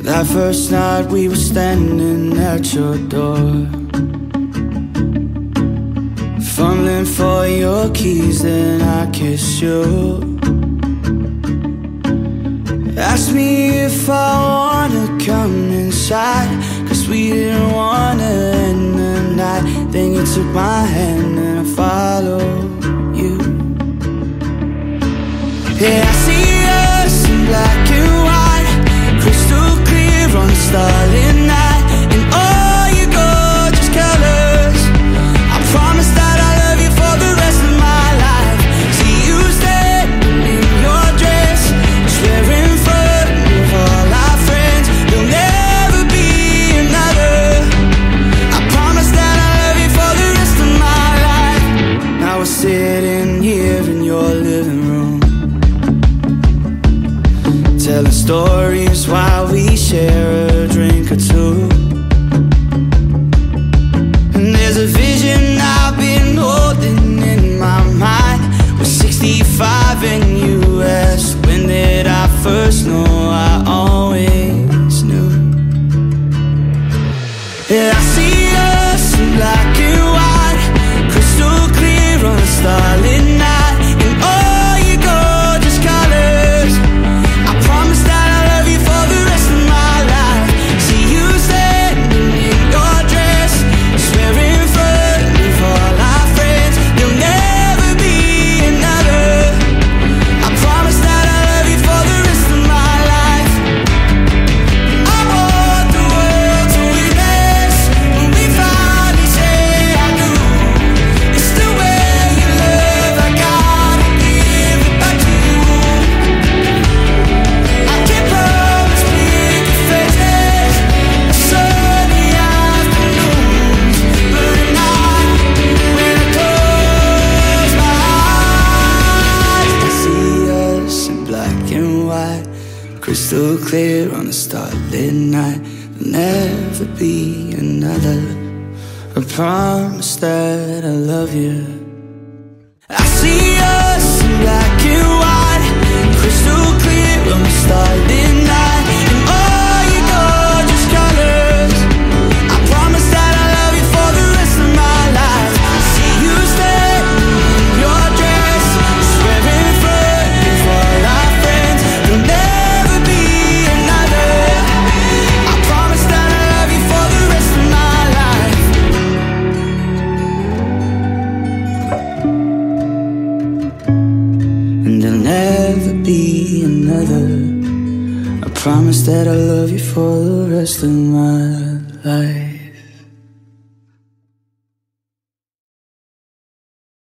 That first night we were standing at your door, fumbling for your keys, then I kissed you. Asked me if I wanna come inside, 'cause we didn't wanna end the night. Then you took my hand and I followed you. Yeah, I see us in black and white, crystal clear on a starlit night, and all your gorgeous colors. I promise that I love you for the rest of my life. See you standing in your dress, swearing in front of all our friends, there'll never be another. I promise that I love you for the rest of my life. Now we're sitting here in your living room, telling stories while we share a drink or two. And there's a vision I've been holding in my mind. We're 65 and you asked, when did I first know? I always knew. Yeah, I see us in black and white, crystal clear on a starlit night, and all your gorgeous colors. I promise that I love you for the rest of my life. See you standing in your dress, swearing in front of all our friends, there'll never be another. I promise that I love you for the rest of my life. I want the world to witness when we finally say I do. It's the way you love, I gotta give it back to you. I can't promise big faces, sunny afternoons, but at night when I close my eyes, I see us in black and white, crystal clear on a starlit night. There'll never be another. I promise that I love you. I see us in black and white, crystal clear on a starlit night, and all your gorgeous colors. I promise that I love you for the rest of my life. See you standing in your dress, swearing in front of all our friends, there'll never be another. I promise that I love you for the rest of my life. And there'll never be another. I promise that I love you for the rest of my life.